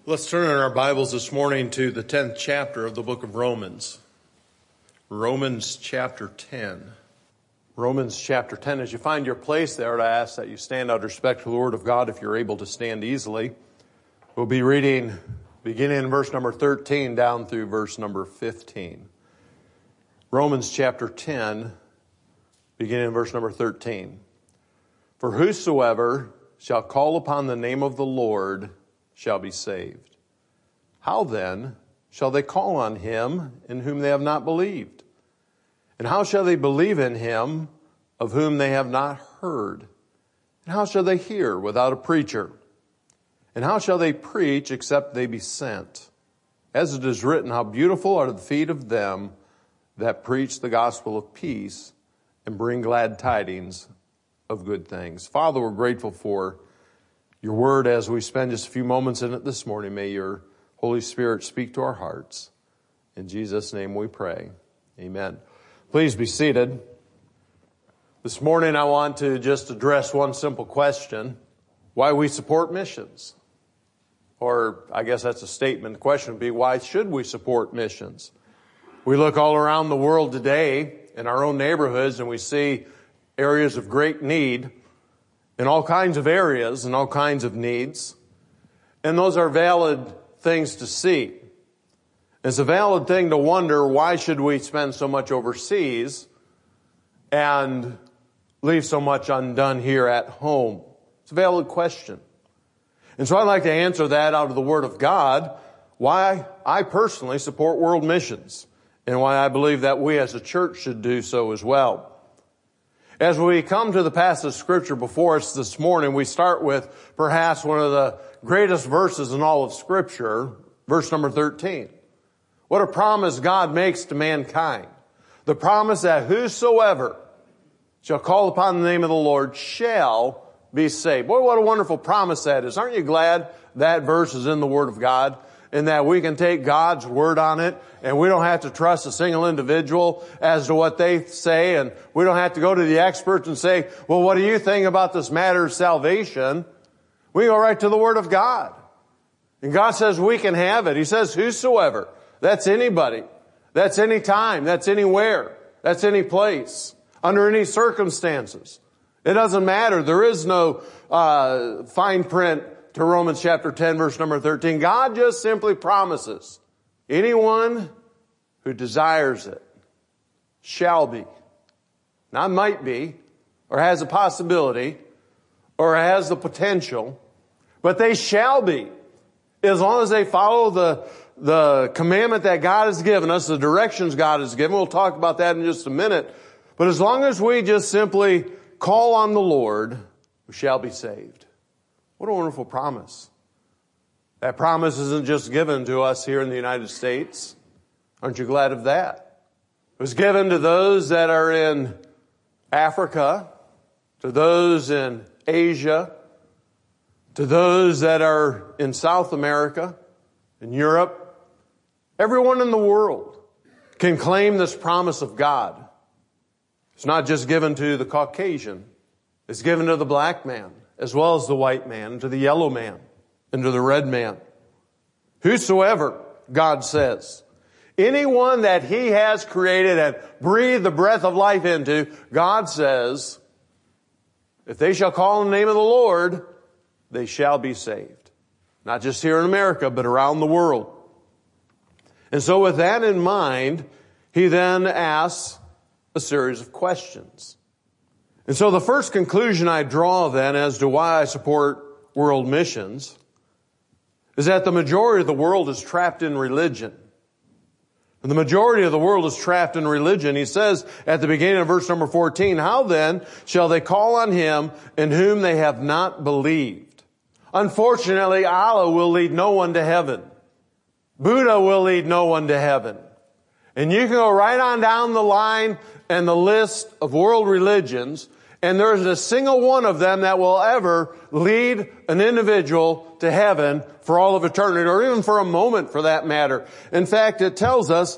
Let's turn in our Bibles this morning to the 10th chapter of the book of Romans. Romans chapter 10. Romans chapter 10. As you find your place there, I ask that you stand out of respect to the Word of God if you're able to stand easily. We'll be reading beginning in verse number 13 down through verse number 15. Romans chapter 10, beginning in verse number 13. For whosoever shall call upon the name of the Lord shall be saved. How then shall they call on him in whom they have not believed? And how shall they believe in him of whom they have not heard? And how shall they hear without a preacher? And how shall they preach except they be sent? As it is written, how beautiful are the feet of them that preach the gospel of peace and bring glad tidings of good things. Father, we're grateful for your word as we spend just a few moments in it this morning. May your Holy Spirit speak to our hearts. In Jesus' name we pray. Amen. Please be seated. This morning I want to just address one simple question: why we support missions. Or I guess that's a statement. The question would be, why should we support missions? We look all around the world today in our own neighborhoods and we see areas of great need in all kinds of areas and all kinds of needs. And those are valid things to see. It's a valid thing to wonder, why should we spend so much overseas and leave so much undone here at home? It's a valid question. And so I'd like to answer that out of the Word of God, why I personally support world missions and why I believe that we as a church should do so as well. As we come to the passage of Scripture before us this morning, we start with perhaps one of the greatest verses in all of Scripture, verse number 13. What a promise God makes to mankind. The promise that whosoever shall call upon the name of the Lord shall be saved. Boy, what a wonderful promise that is. Aren't you glad that verse is in the Word of God and that we can take God's word on it and we don't have to trust a single individual as to what they say, and we don't have to go to the experts and say, well, what do you think about this matter of salvation? We go right to the Word of God. And God says we can have it. He says whosoever. That's anybody. That's any time. That's anywhere. That's any place. Under any circumstances. It doesn't matter. There is no fine print to Romans chapter 10, verse number 13. God just simply promises anyone who desires it shall be. Not might be, or has a possibility, or has the potential, but they shall be. As long as they follow the commandment that God has given us, the directions God has given. We'll talk about that in just a minute. But as long as we just simply call on the Lord, we shall be saved. What a wonderful promise. That promise isn't just given to us here in the United States. Aren't you glad of that? It was given to those that are in Africa, to those in Asia, to those that are in South America, in Europe. Everyone in the world can claim this promise of God. It's not just given to the Caucasian. It's given to the black man, as well as the white man, and to the yellow man, and to the red man. Whosoever, God says, anyone that He has created and breathed the breath of life into, God says, if they shall call on the name of the Lord, they shall be saved. Not just here in America, but around the world. And so with that in mind, He then asks a series of questions. And so the first conclusion I draw then as to why I support world missions is that the majority of the world is trapped in religion. And the majority of the world is trapped in religion. He says at the beginning of verse number 14, how then shall they call on Him in whom they have not believed? Unfortunately, Allah will lead no one to heaven. Buddha will lead no one to heaven. And you can go right on down the line and the list of world religions, and there isn't a single one of them that will ever lead an individual to heaven for all of eternity, or even for a moment for that matter. In fact, it tells us,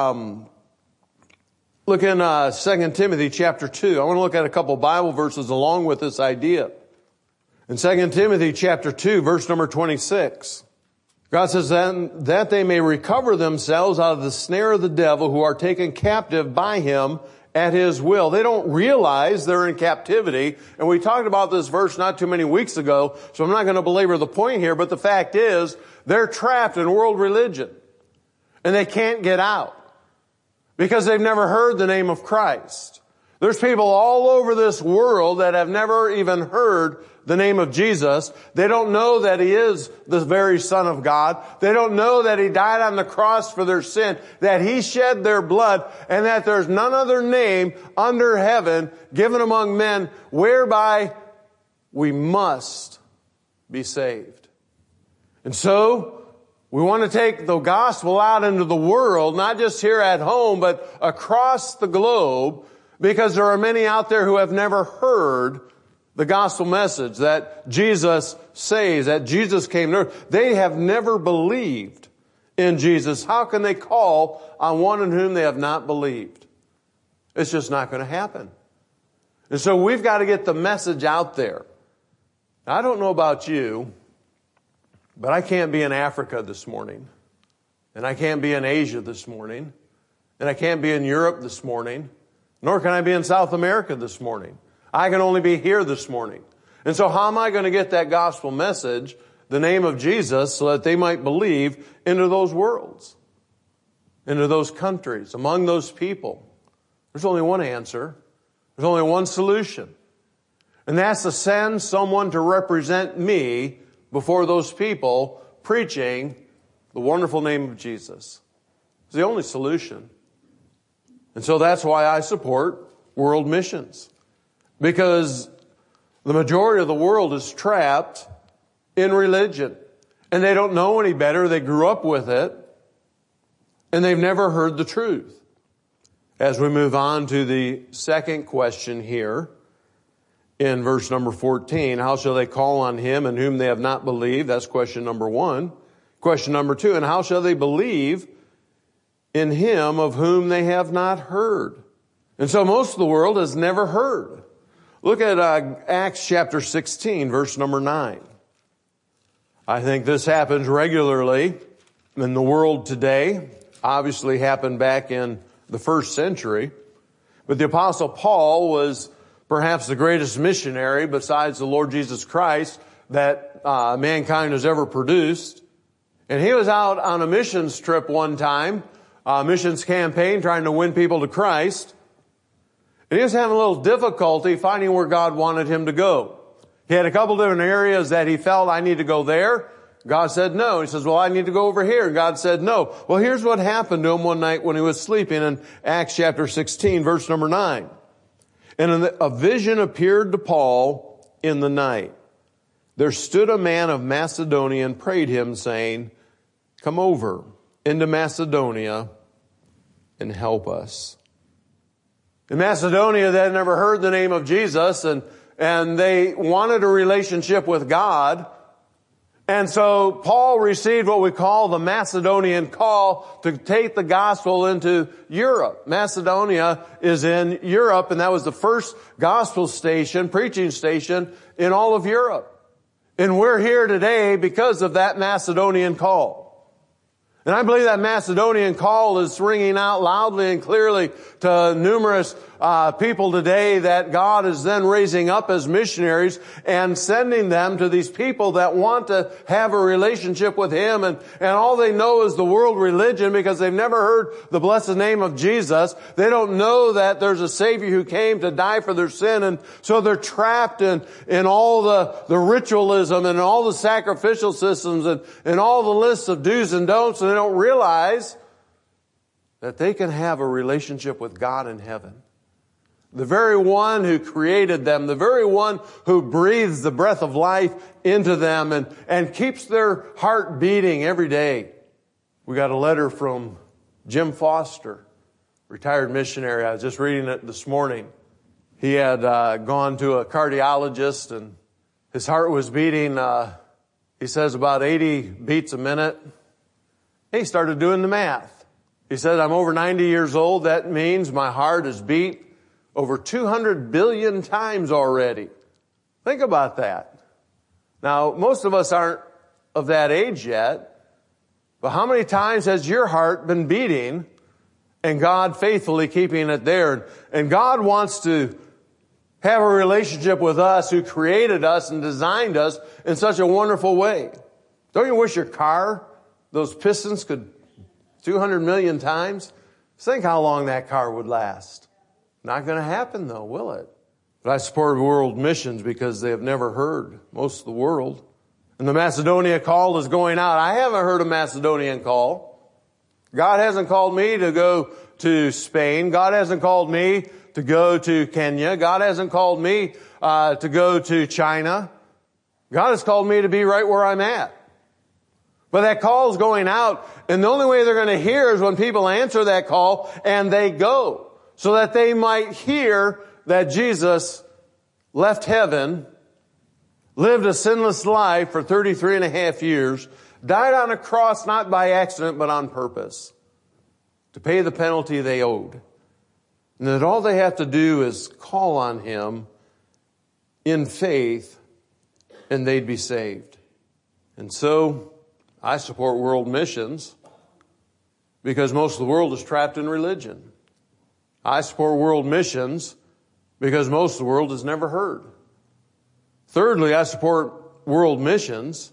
look in 2 Timothy chapter 2. I want to look at a couple Bible verses along with this idea. In 2 Timothy chapter 2, verse number 26, God says that they may recover themselves out of the snare of the devil, who are taken captive by him at his will. They don't realize they're in captivity. And we talked about this verse not too many weeks ago, so I'm not going to belabor the point here, but the fact is they're trapped in world religion. And they can't get out because they've never heard the name of Christ. There's people all over this world that have never even heard the name of Jesus. They don't know that He is the very Son of God. They don't know that He died on the cross for their sin, that He shed their blood, and that there's none other name under heaven given among men whereby we must be saved. And so, we want to take the gospel out into the world, not just here at home, but across the globe, because there are many out there who have never heard the gospel message that Jesus saves, that Jesus came to earth. They have never believed in Jesus. How can they call on one in whom they have not believed? It's just not going to happen. And so we've got to get the message out there. Now, I don't know about you, but I can't be in Africa this morning. And I can't be in Asia this morning. And I can't be in Europe this morning. Nor can I be in South America this morning. I can only be here this morning. And so how am I going to get that gospel message, the name of Jesus, so that they might believe into those worlds, into those countries, among those people? There's only one answer. There's only one solution. And that's to send someone to represent me before those people preaching the wonderful name of Jesus. It's the only solution. And so that's why I support world missions. Because the majority of the world is trapped in religion. And they don't know any better. They grew up with it. And they've never heard the truth. As we move on to the second question here, in verse number 14, how shall they call on Him in whom they have not believed? That's question number 1. Question number 2, and how shall they believe in Him of whom they have not heard? And so most of the world has never heard. Look at Acts chapter 16, verse number 9. I think this happens regularly in the world today. Obviously happened back in the first century. But the Apostle Paul was perhaps the greatest missionary besides the Lord Jesus Christ that mankind has ever produced. And he was out on a missions trip one time, a missions campaign trying to win people to Christ. And he was having a little difficulty finding where God wanted him to go. He had a couple different areas that he felt, I need to go there. God said no. He says, well, I need to go over here. God said no. Well, here's what happened to him one night when he was sleeping in Acts chapter 16, verse number 9. And a vision appeared to Paul in the night. There stood a man of Macedonia and prayed him, saying, come over into Macedonia and help us. In Macedonia, they had never heard the name of Jesus, and they wanted a relationship with God. And so Paul received what we call the Macedonian call to take the gospel into Europe. Macedonia is in Europe, and that was the first gospel station, preaching station in all of Europe. And we're here today because of that Macedonian call. And I believe that Macedonian call is ringing out loudly and clearly to numerous people today that God is then raising up as missionaries and sending them to these people that want to have a relationship with Him. And all they know is the world religion because they've never heard the blessed name of Jesus. They don't know that there's a Savior who came to die for their sin. And so they're trapped in all the ritualism and all the sacrificial systems and all the lists of do's and don'ts. And they don't realize that they can have a relationship with God in heaven. The very one who created them, the very one who breathes the breath of life into them and keeps their heart beating every day. We got a letter from Jim Foster, retired missionary. I was just reading it this morning. He had gone to a cardiologist and his heart was beating, he says, about 80 beats a minute. He started doing the math. He said, I'm over 90 years old. That means my heart is beat over 200 billion times already. Think about that. Now, most of us aren't of that age yet, But how many times has your heart been beating and God faithfully keeping it there? And God wants to have a relationship with us who created us and designed us in such a wonderful way. Don't you wish your car, those pistons could 200 million times? Think how long that car would last. Not going to happen though, will it? But I support world missions because they have never heard, most of the world. And the Macedonia call is going out. I haven't heard a Macedonian call. God hasn't called me to go to Spain. God hasn't called me to go to Kenya. God hasn't called me to go to China. God has called me to be right where I'm at. But that call is going out, and the only way they're going to hear is when people answer that call and they go, so that they might hear that Jesus left heaven, lived a sinless life for 33 and a half years, died on a cross not by accident but on purpose, to pay the penalty they owed. And that all they have to do is call on Him in faith and they'd be saved. And so I support world missions because most of the world is trapped in religion. I support world missions because most of the world has never heard. Thirdly, I support world missions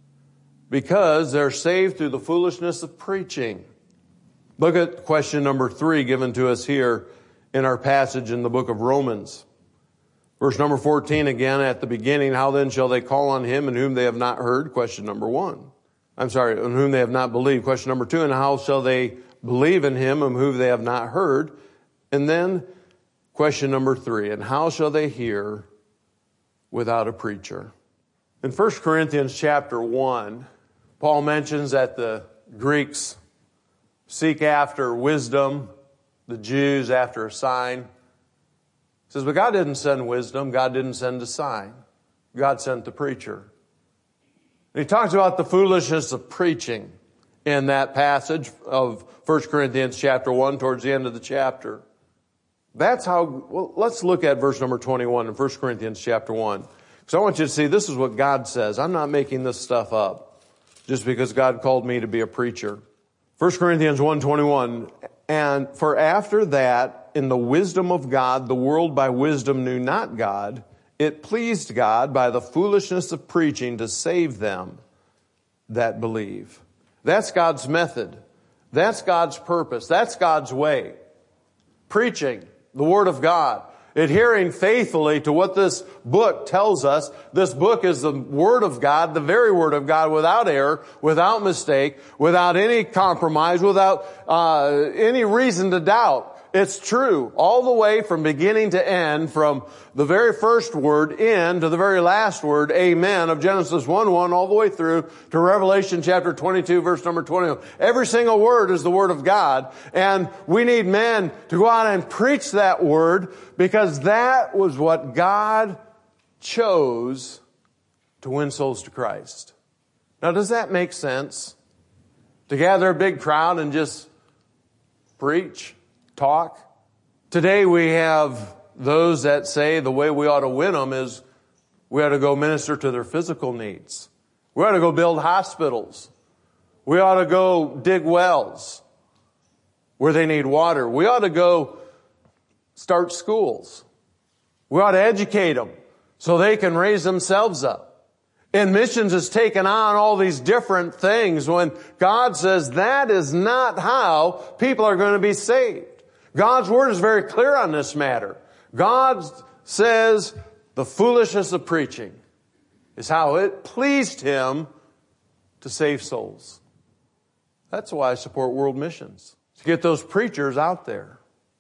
because they're saved through the foolishness of preaching. Look at question number 3 given to us here in our passage in the book of Romans. Verse number 14 again at the beginning, how then shall they call on Him in whom they have not heard? Question number 1. In whom they have not believed. Question number 2, and how shall they believe in Him in whom they have not heard? And then question number 3, and how shall they hear without a preacher? In 1 Corinthians chapter 1, Paul mentions that the Greeks seek after wisdom, the Jews after a sign. He says, but God didn't send wisdom, God didn't send a sign. God sent the preacher. And he talks about the foolishness of preaching in that passage of 1 Corinthians chapter 1 towards the end of the chapter. That's how, well, let's look at verse number 21 in 1 Corinthians chapter 1. Because I want you to see this is what God says. I'm not making this stuff up just because God called me to be a preacher. 1 Corinthians 1:21, and for after that, in the wisdom of God, the world by wisdom knew not God. It pleased God by the foolishness of preaching to save them that believe. That's God's method. That's God's purpose. That's God's way. Preaching the Word of God. Adhering faithfully to what this book tells us. This book is the Word of God, the very Word of God, without error, without mistake, without any compromise, without any reason to doubt. It's true all the way from beginning to end, from the very first word in to the very last word, amen, of Genesis 1:1 all the way through to Revelation chapter 22 verse number 21. Every single word is the Word of God, and we need men to go out and preach that Word because that was what God chose to win souls to Christ. Now, does that make sense? To gather a big crowd and just preach? Talk. Today we have those that say the way we ought to win them is we ought to go minister to their physical needs. We ought to go build hospitals. We ought to go dig wells where they need water. We ought to go start schools. We ought to educate them so they can raise themselves up. And missions has taken on all these different things when God says that is not how people are going to be saved. God's Word is very clear on this matter. God says the foolishness of preaching is how it pleased Him to save souls. That's why I support world missions. To get those preachers out there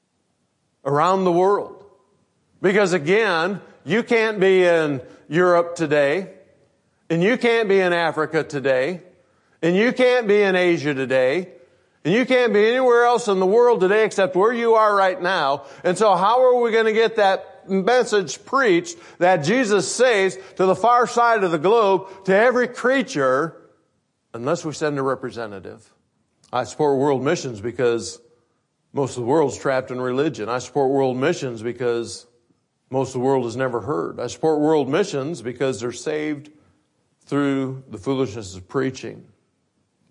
around the world. Because again, you can't be in Europe today, and you can't be in Africa today, and you can't be in Asia today, and you can't be anywhere else in the world today except where you are right now. And so how are we going to get that message preached that Jesus saves to the far side of the globe, to every creature, unless we send a representative? I support world missions because most of the world's trapped in religion. I support world missions because most of the world has never heard. I support world missions because they're saved through the foolishness of preaching.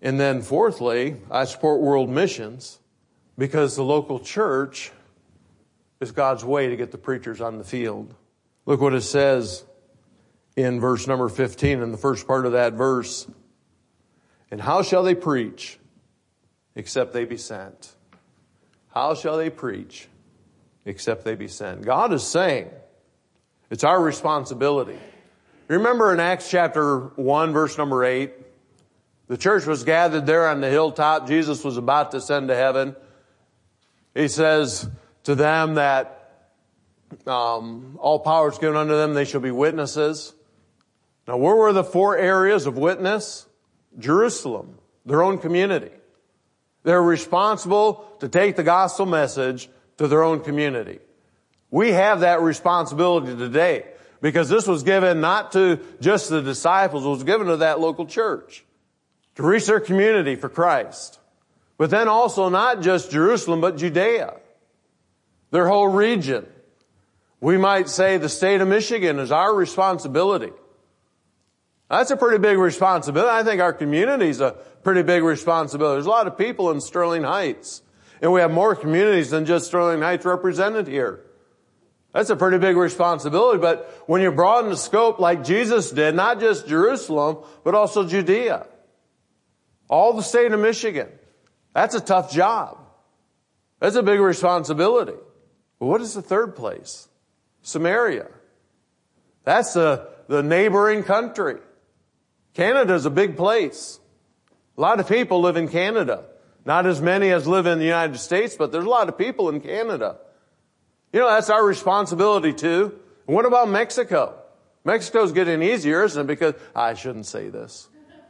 And then fourthly, I support world missions because the local church is God's way to get the preachers on the field. Look what it says in verse number 15, in the first part of that verse. And how shall they preach except they be sent? How shall they preach except they be sent? God is saying it's our responsibility. Remember in Acts chapter 1, verse number 8, the church was gathered there on the hilltop. Jesus was about to ascend to heaven. He says to them that all power is given unto them. They shall be witnesses. Now, where were the four areas of witness? Jerusalem, their own community. They're responsible to take the gospel message to their own community. We have that responsibility today because this was given not to just the disciples, it was given to that local church to reach their community for Christ. But then also not just Jerusalem, but Judea, their whole region. We might say the state of Michigan is our responsibility. That's a pretty big responsibility. I think our community is a pretty big responsibility. There's a lot of people in Sterling Heights, and we have more communities than just Sterling Heights represented here. That's a pretty big responsibility, but when you broaden the scope like Jesus did, not just Jerusalem, but also Judea, all the state of Michigan, that's a tough job. That's a big responsibility. But what is the third place? Samaria. That's the neighboring country. Canada is a big place. A lot of people live in Canada. Not as many as live in the United States, but there's a lot of people in Canada. You know, that's our responsibility too. And what about Mexico? Mexico's getting easier, isn't it? Because I shouldn't say this.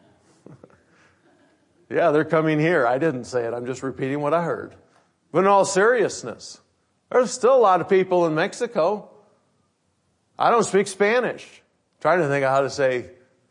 Yeah, they're coming here. I didn't say it. I'm just repeating what I heard. But in all seriousness, there's still a lot of people in Mexico. I don't speak Spanish. I'm trying to think of how to say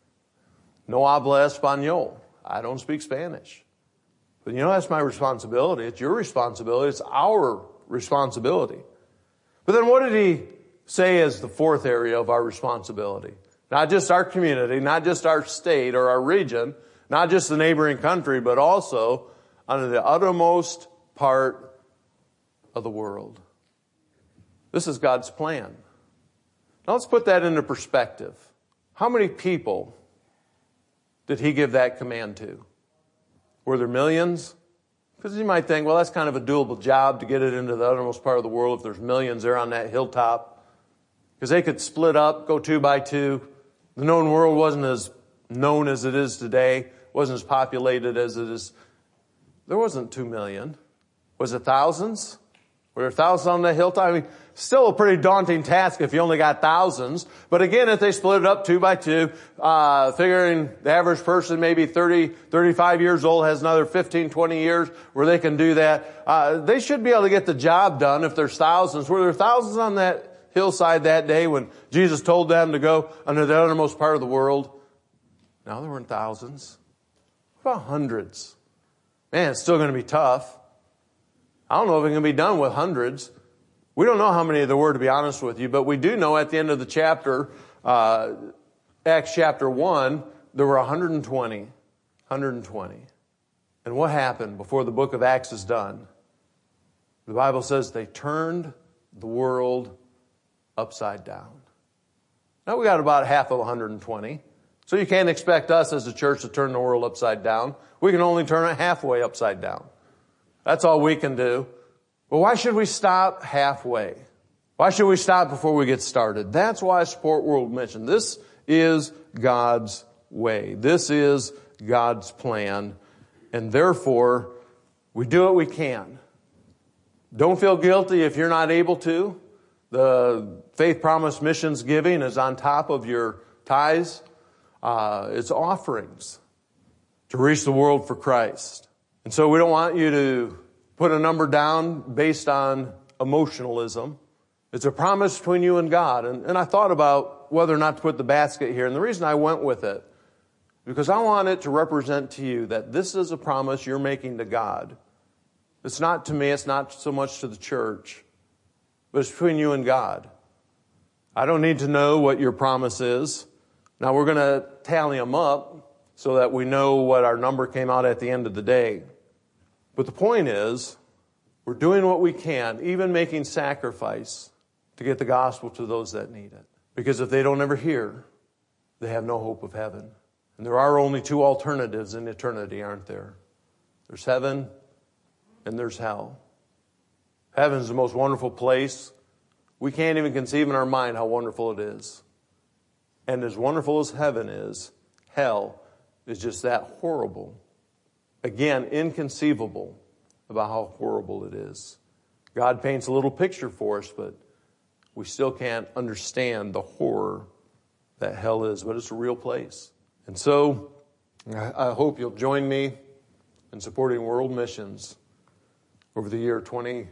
no habla español. I don't speak Spanish. But you know, that's my responsibility. It's your responsibility. It's our responsibility. But then what did he say is the fourth area of our responsibility? Not just our community, not just our state or our region, not just the neighboring country, but also under the uttermost part of the world. This is God's plan. Now let's put that into perspective. How many people did he give that command to? Were there millions? Because you might think, well, that's kind of a doable job to get it into the uttermost part of the world if there's millions there on that hilltop. Because they could split up, go 2 by 2. The known world wasn't as known as it is today, wasn't as populated as it is. There wasn't 2 million. Was it thousands? Were there thousands on that hilltop? I mean, still a pretty daunting task if you only got thousands. But again, if they split it up 2 by 2, figuring the average person maybe 30, 35 years old has another 15, 20 years where they can do that, they should be able to get the job done if there's thousands. Were there thousands on that hillside that day when Jesus told them to go under the uttermost part of the world? No, there weren't thousands. What about hundreds? Man, it's still going to be tough. I don't know if it can be done with hundreds. We don't know how many there were, to be honest with you, but we do know at the end of the chapter, Acts chapter 1, there were 120. 120. And what happened before the book of Acts is done? The Bible says they turned the world upside down. Now we got about half of 120. So you can't expect us as a church to turn the world upside down. We can only turn it halfway upside down. That's all we can do. But why should we stop halfway? Why should we stop before we get started? That's why I support World Mission. This is God's way. This is God's plan. And therefore, we do what we can. Don't feel guilty if you're not able to. The Faith Promise Missions giving is on top of your tithes. It's offerings to reach the world for Christ. And so we don't want you to put a number down based on emotionalism. It's a promise between you and God. And I thought about whether or not to put the basket here. And the reason I went with it, because I want it to represent to you that this is a promise you're making to God. It's not to me, it's not so much to the church, but it's between you and God. I don't need to know what your promise is. Now we're going to tally them up, so that we know what our number came out at the end of the day. But the point is, we're doing what we can, even making sacrifice to get the gospel to those that need it. Because if they don't ever hear, they have no hope of heaven. And there are only two alternatives in eternity, aren't there? There's heaven and there's hell. Heaven's the most wonderful place. We can't even conceive in our mind how wonderful it is. And as wonderful as heaven is, hell is just that horrible. Again, inconceivable about how horrible it is. God paints a little picture for us, but we still can't understand the horror that hell is, but it's a real place. And so, I hope you'll join me in supporting world missions over the year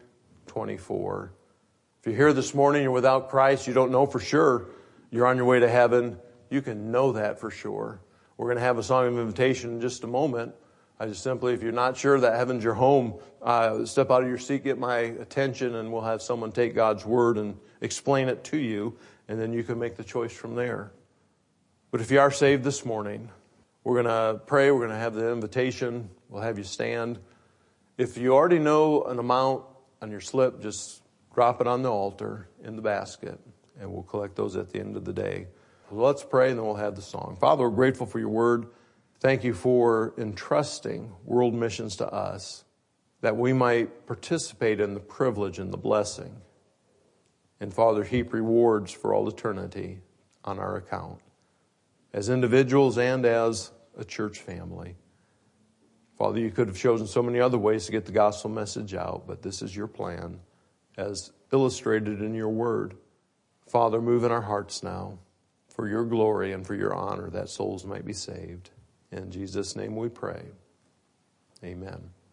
2024. If you're here this morning, you're without Christ, you don't know for sure you're on your way to heaven, you can know that for sure. We're going to have a song of invitation in just a moment. I just simply, if you're not sure that heaven's your home, step out of your seat, get my attention, and we'll have someone take God's word and explain it to you, and then you can make the choice from there. But if you are saved this morning, we're going to pray, we're going to have the invitation, we'll have you stand. If you already know an amount on your slip, just drop it on the altar in the basket, and we'll collect those at the end of the day. So let's pray, and then we'll have the song. Father, we're grateful for your word. Thank you for entrusting world missions to us, that we might participate in the privilege and the blessing. And Father, heap rewards for all eternity on our account, as individuals and as a church family. Father, you could have chosen so many other ways to get the gospel message out, but this is your plan, as illustrated in your word. Father, move in our hearts now for your glory and for your honor, that souls might be saved. In Jesus' name we pray. Amen.